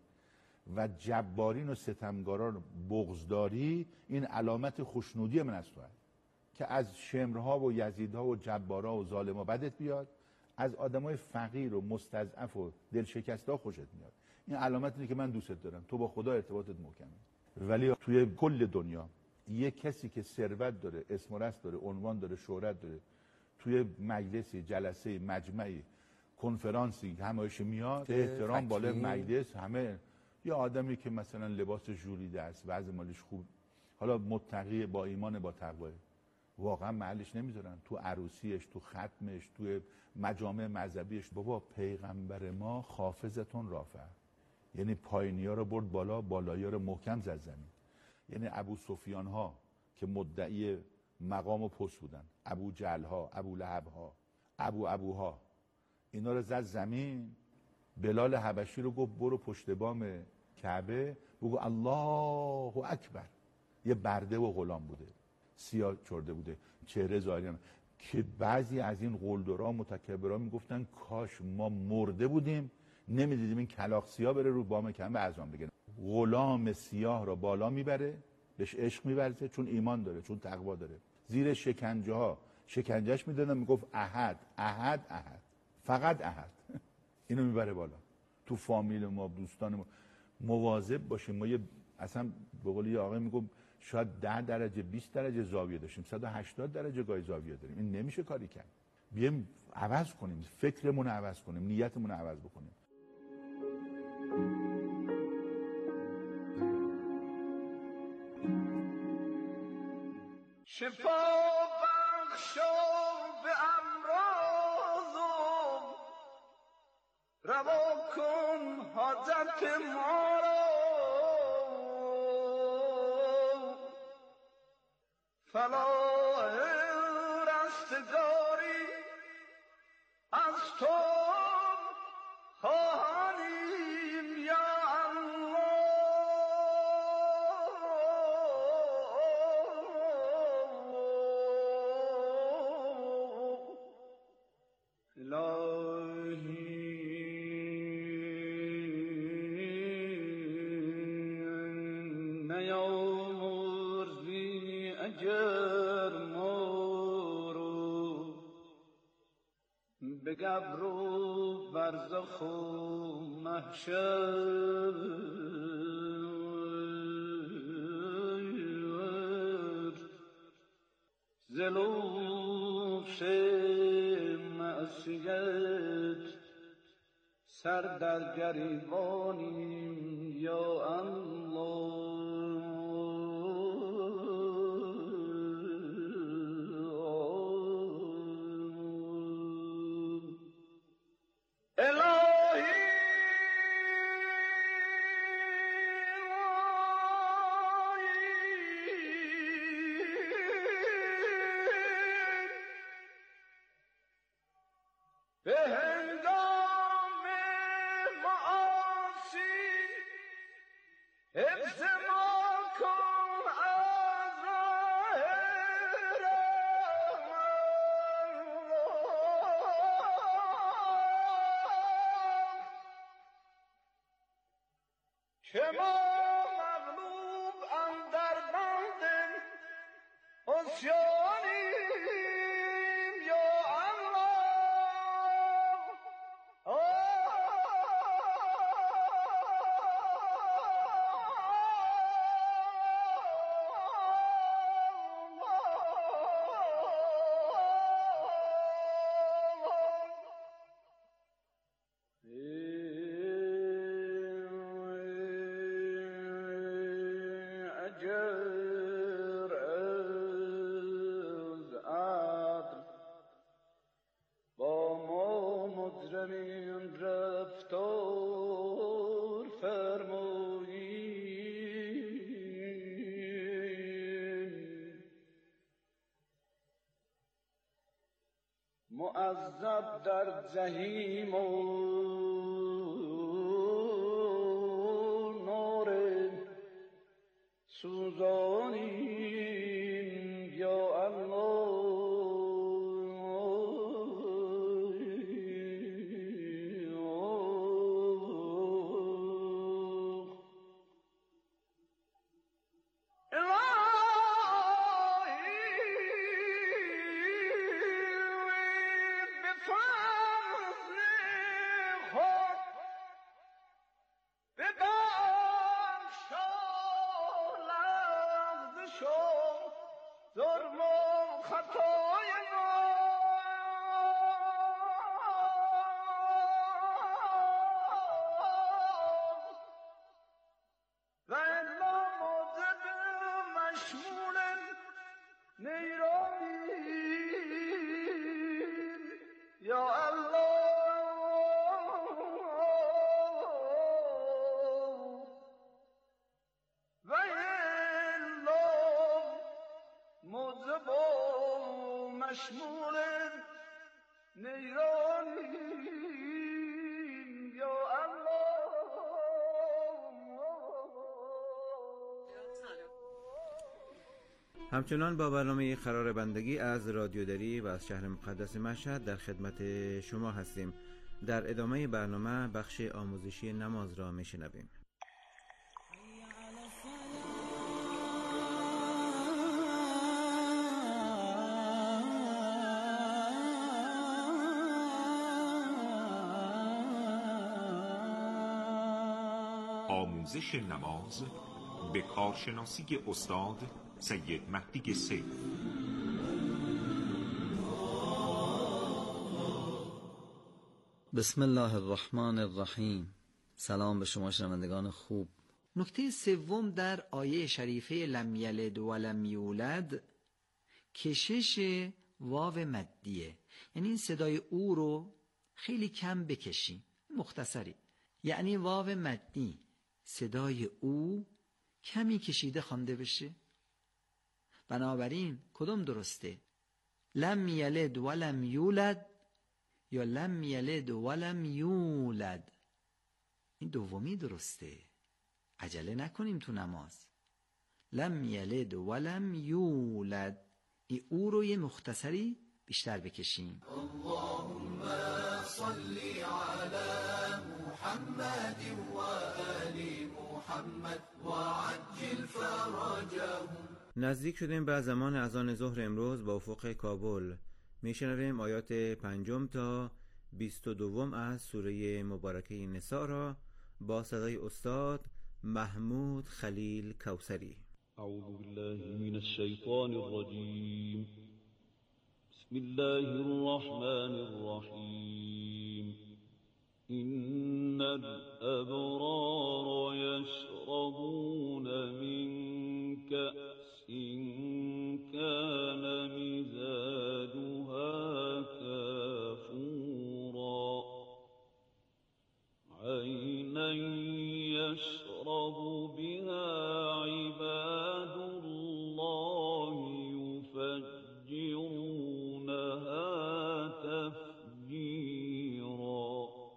و جبارین و ستمگاران رو بغض داری، این علامت خوشنودی من از تو هست. که از شمرها و یزیدها و جبارها و ظالمها بدت بیاد، از آدمای فقیر و مستضعف و دلشکسته خوشت میاد. این علامت اینه که من دوستت دارم، تو با خدا ارتباطت محکمه. ولی توی کل دنیا یه کسی که ثروت داره، اسم و رسم داره، عنوان داره، شهرت داره، توی مجلسی، جلسه، مجمعی، کنفرانسی همایش میاد، احترام بالای مجلس، همه یه آدمی که مثلا لباس ژولیده است، وضع مالیش خوب، حالا متقی، با ایمان، با تقوا، واقعا محلش نمیذارن تو عروسیش، تو ختمش، تو مجامع مذهبیش. بابا پیغمبر ما خافضتون رافع، یعنی پایینیا رو برد بالا، بالایی‌ها رو محکم زد زمین. یعنی ابو سفیان ها که مدعی مقام و پست بودن، ابو جهل ها، ابو لهب ها، ابو ابوها، اینا رو زد زمین. بلال حبشی رو گفت برو پشت بام کعبه بگو الله اکبر. یه برده و غلام بوده، سیاه چرده بوده، چهره ظاهری هم. که بعضی از این قلدرها متکبرها میگفتن کاش ما مرده بودیم نمیدیدیم این کلاغ سیاه بره رو بام کعبه اذان بگه. غلام سیاه را بالا میبره، بهش عشق میورزه، چون ایمان داره، چون تقوا داره. زیر شکنجه ها شکنجهش میدادن، میگفت احد احد احد، فقط احد. اینو میبره بالا. تو فامیل ما، دوستان ما مواظب باشیم. ما یه اصلا به قول یه آقای میگم شاید ده درجه بیست درجه زاویه داشتیم، صد و هشتاد درجه گاهی زاویه داریم. این نمیشه کاری کرد. بیایم عوض کنیم، فکرمون رو عوض کنیم، نیتمون رو عوض بکنیم. شفا بخشا به امراضم، روا کن حاجت ما را، فلاح رستگاری از تو خواهیم یا به قبر و برزخ و محشر ز لطف سر در گریبانیم یا الله. که ما مغلوب اندر بند عصیانیم یا الله. اگر از عدل با ما مجرمین رفتار فرمایید، معذب در جحیم و سوزانیم یا الله. ظلم و خطای ما و الا موجب مشمول نیرانیم یا الله. و موجب و مشمول نیرانیم یا الله. همچنان با برنامه قرار بندگی از رادیو دری و از شهر مقدس مشهد در خدمت شما هستیم. در ادامه برنامه بخش آموزشی نماز را میشنویم. آموزش نماز به کارشناسی استاد سید مهدی سیف. بسم الله الرحمن الرحیم. سلام به شما شنوندگان خوب. نکته سوم در آیه شریفه لم یلد و لم یولد کشش واو مدیه، یعنی این صدای او رو خیلی کم بکشیم، مختصری، یعنی واو مدی صدای او کمی کشیده خوانده بشه. بنابراین کدوم درسته؟ لم یلد و لم یولد یا لم یلد و لم یولد؟ این دومی درسته. عجله نکنیم تو نماز. لم یلد و لم یولد، این او رو یه مختصری بیشتر بکشیم. اللهم صل علی محمد و آل محمد و عجل فرجهم. نزدیک شدیم به زمان اذان ظهر امروز با افق کابل. میشنویم آیات پنجم تا بیست و دوم از سوره مبارکه نساء را با صدای استاد محمود خلیل کوثری. اعوذ بالله من الشیطان الرجیم. بسم الله الرحمن الرحیم. این الأبرار يشربون من كأس كان مزاجها كافورا عينا يشرب بها عباد الله يفجرونها تفجيرا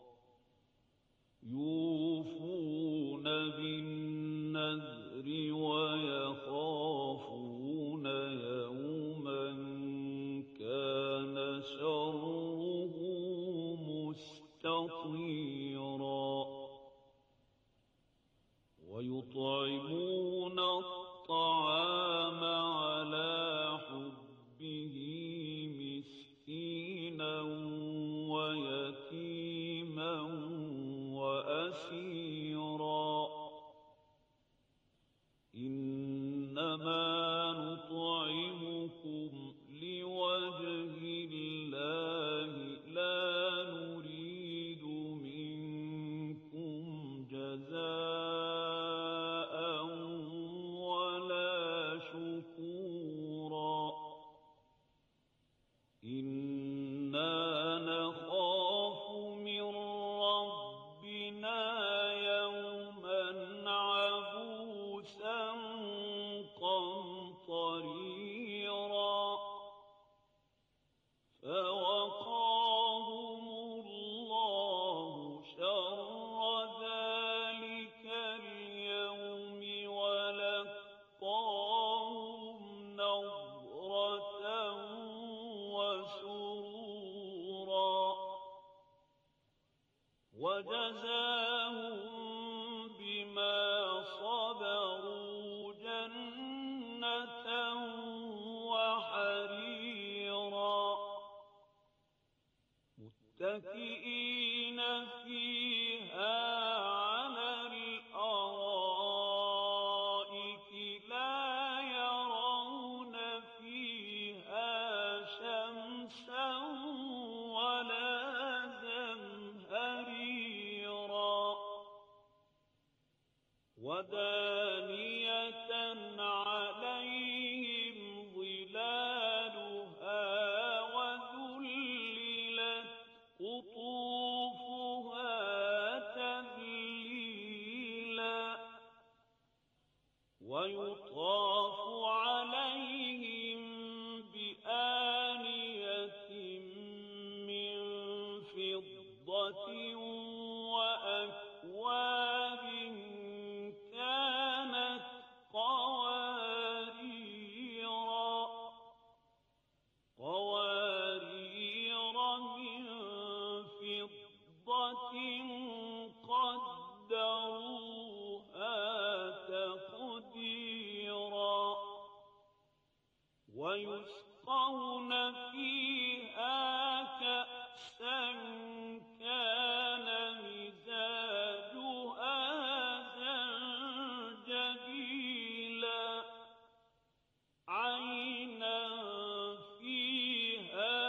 يوفون بالنذر ويخافون يوما كان شره مستطيرا ويطعمون الطعام على حبه مسكينا ويتيما وأسيرا إنما نطعمكم لوجه الله لا نريد منكم جزاء ولا شكورا إنا نخاف من ربنا يوما عبوسا قمطريرا فوقاهم الله شر ذلك اليوم ولقاهم نضرة وسرورا وجزاهم بما صبروا جنة وحريرا متكئين فيها على الأرائك لا يرون فيها شمسا ولا زمهريرا ودانية عليهم ظلالها وذللت قطوفها تذليلا ويطاف عليهم بآنية من فضة وأكواب كانت قواريرا قوارير من فضة قدروها تقديرا ويسقون فيها كأسا كان مزاجها زنجبيلا عينا فيها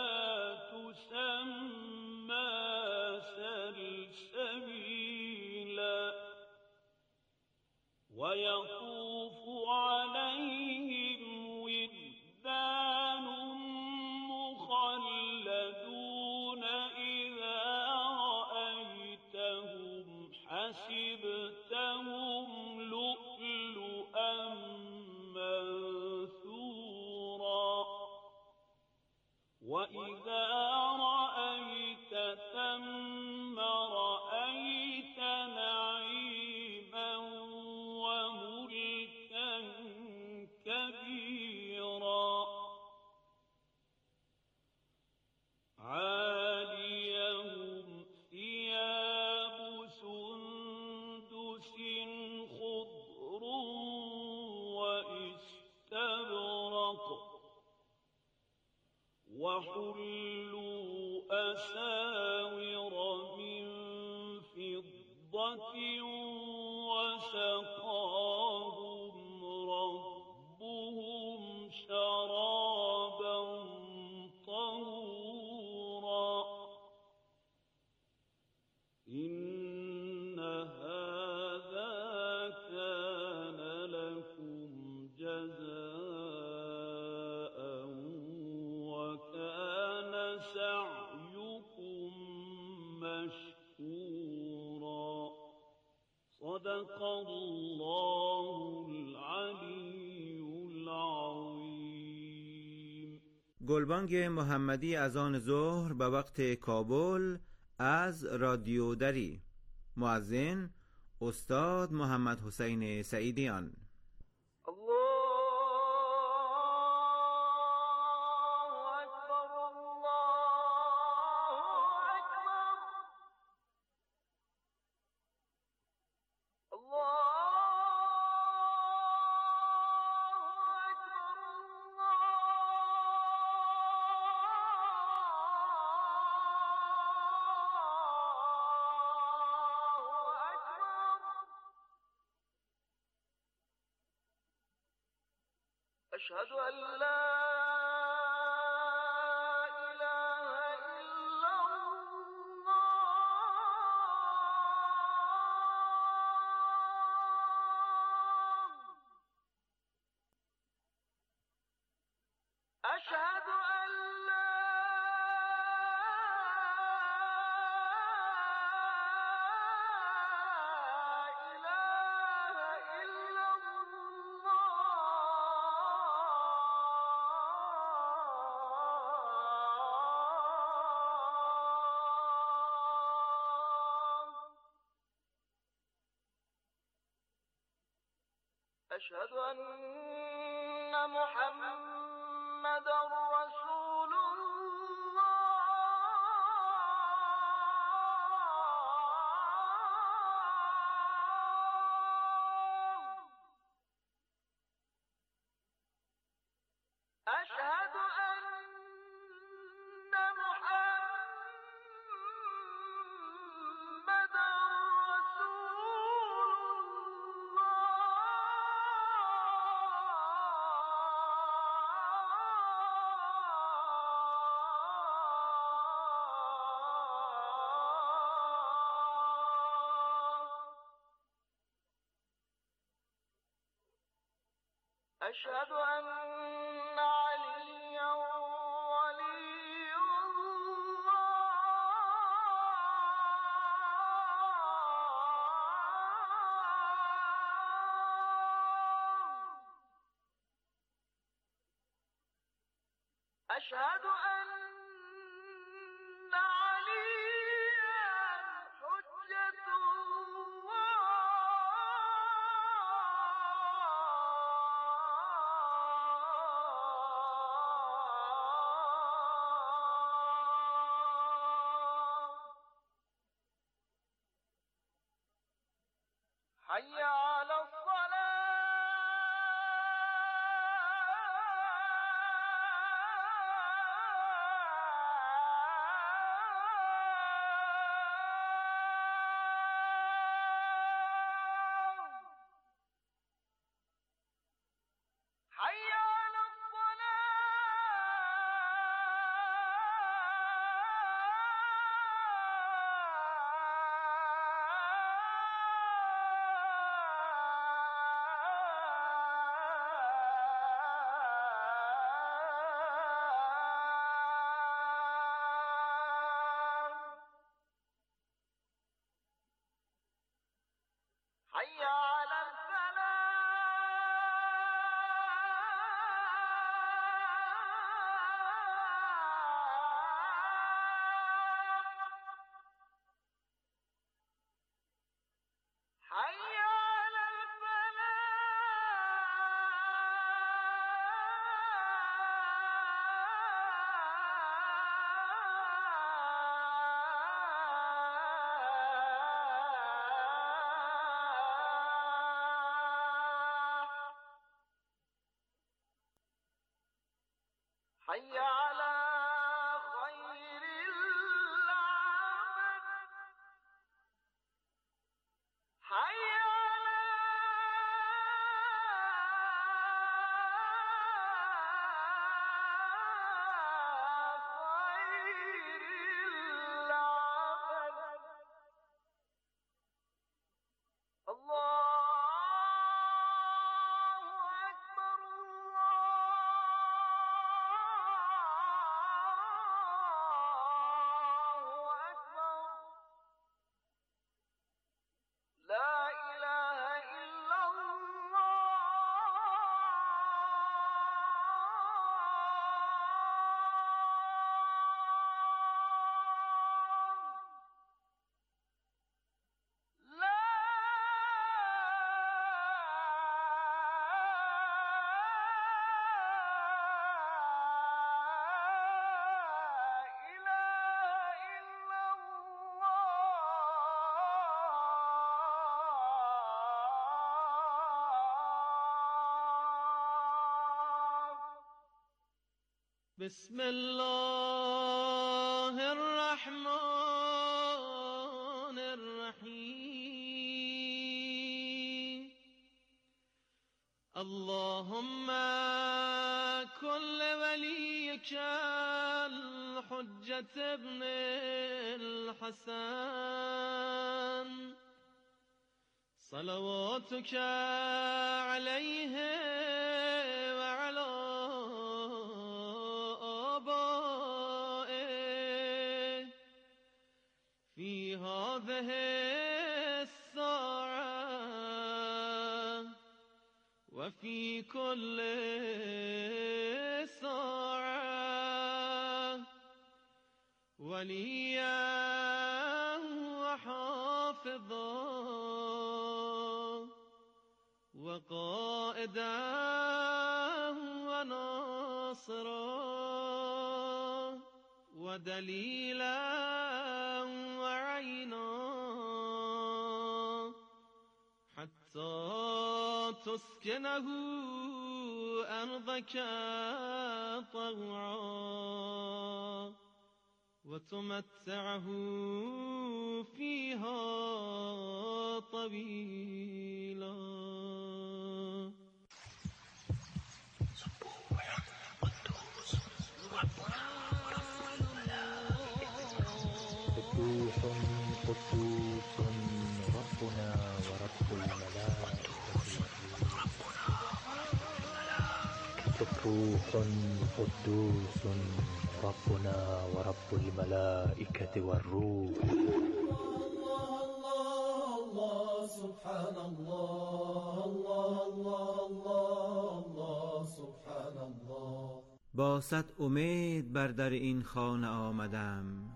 تسمى سلسبيلا ويطوف عليهم ولدان مخلدون إذا رأيتهم حسبتهم لؤلؤا منثورا وإذا رأيت ثم رأيت نعيما وملكا كبيرا عاليهم ثياب سندس خضر واستبرق وحلوا أساور من فضة وسقاهم ربهم شرابا طهورا إن مشكورا صدق الله العلی العظیم. گلبانگ محمدی اذان ظهر به وقت کابل از رادیو دری. مؤذن استاد محمد حسین سعیدیان. أشهد أن لا إله إلا الله أشهد أن لا أشهد أن محمدا رسول الله أشهد أن محمدا أشهد أن عليا ولي الله أشهد أن عليا حجة حي على حي على الفلاح حي على حي على خير العمل حي على خير العمل الله أكبر الله بسم الله الرحمن الرحیم اللهم كل وليك الحجة ابن الحسن صلواتك عليه وعلى آبائه في هذه الساعة وفي كل ساعة وليا وحافظا وقائدا وناصرا ودليلا وعينا حتى تسكنه أرضك طوعا وتمتعه فيها طويلا قدوس ربنا ورب الملائكة سبوح قدوس ربنا ورب الملائكة والروح الله سبحان الله الله الله الله سبحان الله. با صد امید بر در این خانه آمدم،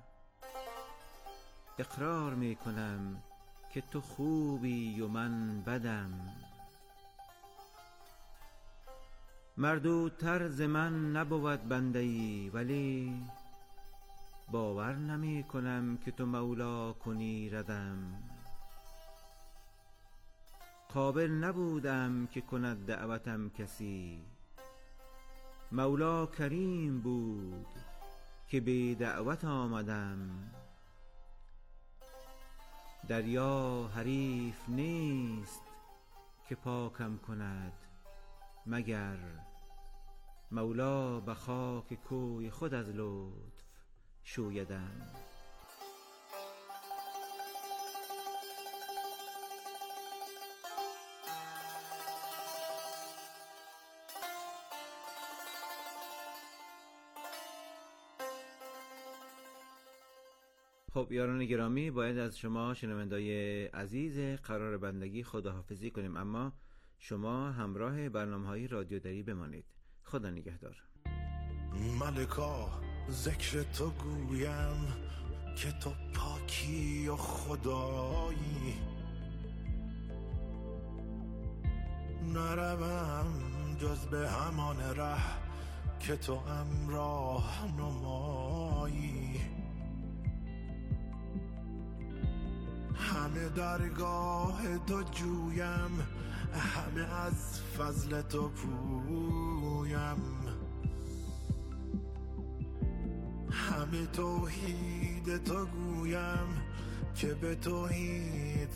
اقرار می کنم که تو خوبی و من بدم. مردودتر ز من نبود بنده‌ای، ولی باور نمی کنم که تو مولا کنی ردم. قابل نبودم که کند دعوتم کسی، مولا کریم بود که بی دعوت آمدم. دریا حریف نیست که پاکم کند، مگر مولا به خاک کوی خود از لطف شویدم. خب یاران گرامی، باید از شما شنوندای عزیز قرار بندگی خداحافظی کنیم، اما شما همراه برنامه‌های رادیو دری بمانید. خدا نگهدار. ملکا ذکر تو گویم که تو پاکی و خدایی، نروم جز به همان ره که تو امراه نمایی. همه درگاه تو جویم، همه از فضل تو پویم، همه توحید تو گویم که به توحید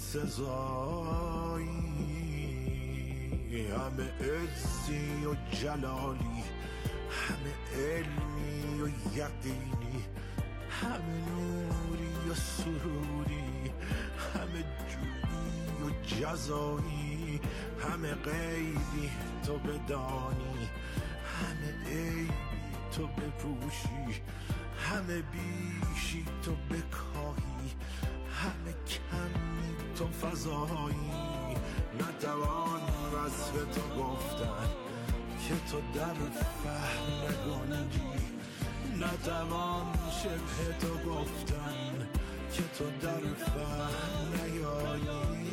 سزایی. همه عزی و جلالی، همه علمی و یقینی، همه نوری و سروری، همه جویی و جزایی، همه غیبی تو بدانی، همه عیبی تو بپوشی، همه بیشی تو بکاهی، همه کمی تو فضایی. نتوان وصف تو گفتن که تو در فهم نگنجی، نتوان شبه تو گفتن که تو در فهم نیایی.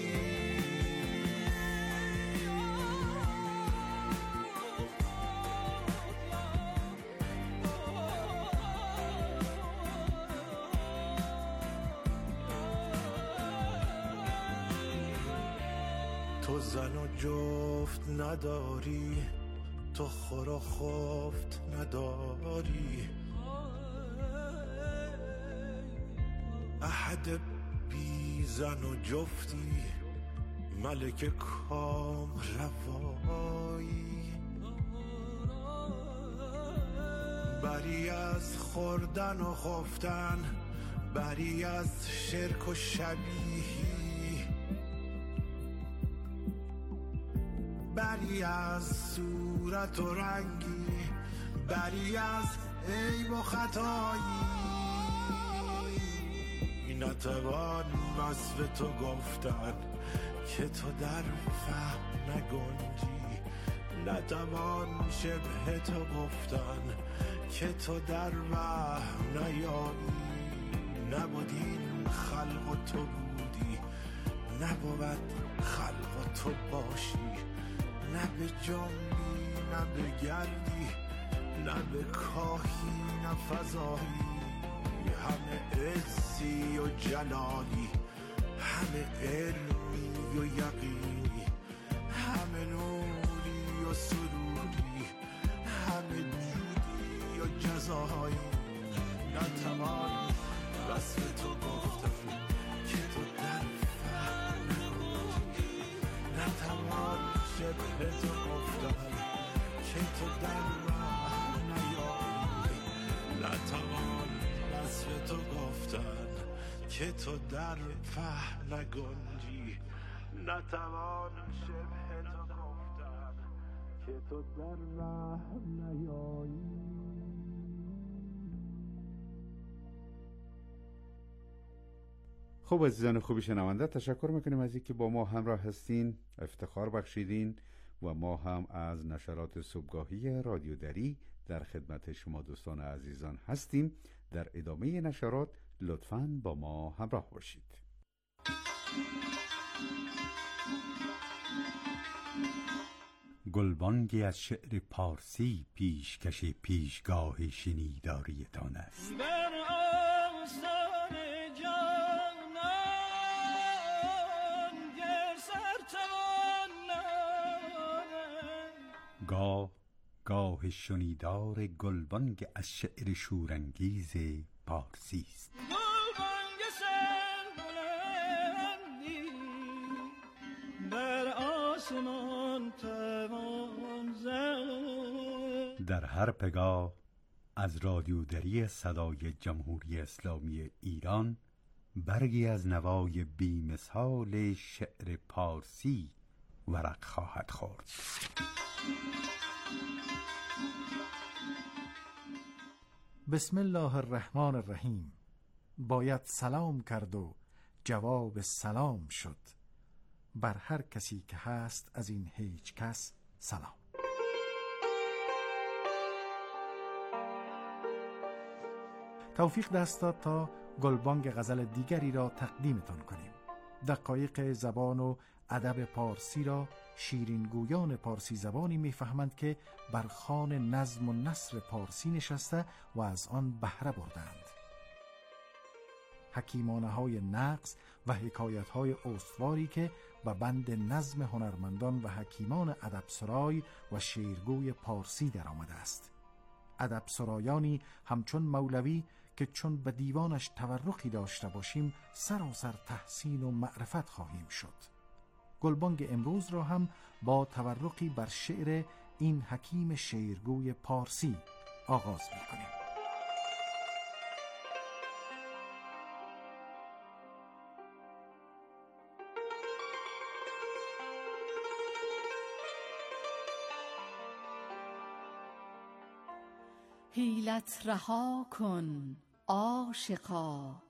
تو زن و جفت نداری، تو خور و خفت نداری، احد بی زن و جفتی، ملک کام روایی، بری از خوردن و خفتن، بری از شرک و شبیهی، بری از صورت و رنگی، بری از عیب و خطایی. نتوان وصف تو گفتن که تو در فهم نگنجی، نتوان شبه تو گفتن که تو در وهم نیایی. نبودین خلق و تو بودی، نبود خلق و تو باشی، نه به جنبی نه به گردی، نه به کاهی نه فضایی. همه عزی و جلالی، همه علمی و یقینی، همه نوری و سروری، همه جودی و جزایی. نتوان وصف تو گفتن که تو در فهم نگنجی، نتوان شبه تو گفتن که تو در وهم نیایی. نتوان وصف تو گفتن که تو در فهم نگنجی، نتوان شبه تو گفتن که تو در وهم نیایی. خب عزیزان خوبی شنونده، تشکر میکنیم از اینکه با ما همراه هستین، افتخار بخشیدین و ما هم از نشرات صبحگاهی رادیو دری در خدمت شما دوستان عزیزان هستیم. در ادامه نشرات لطفاً با ما همراه باشید. گلبانگی از شعر پارسی پیشکش پیشگاه شنیداریتان است. گاه گاه شنیدار گلبانگ از شعر شورانگیز پارسی است. گلبانگ سربلندی بر آسمان توان زد. در هر پگاه از رادیو دری صدای جمهوری اسلامی ایران برگی از نوای بی‌مثال شعر پارسی ورق خواهد خورد. بسم الله الرحمن الرحیم. باید سلام کرد و جواب سلام شد، بر هر کسی که هست از این هیچ کس سلام. توفیق دست داد تا گلبانگ غزل دیگری را تقدیمتان کنیم. دقایق زبان و ادب پارسی را شیرینگویان پارسی زبانی میفهمند که بر خوان نظم و نثر پارسی نشسته و از آن بهره بردند. حکیمانه های نقص و حکایت های استواری که به بند نظم هنرمندان و حکیمان ادبسرای و شیرگوی پارسی در آمده است. ادبسرایانی همچون مولوی که چون به دیوانش تورقی داشته باشیم سراسر تحسین و معرفت خواهیم شد. گلبانگ امروز را هم با تورقی بر شعر این حکیم شیرگوی پارسی آغاز می‌کنیم. حیلت رها کن عاشقا،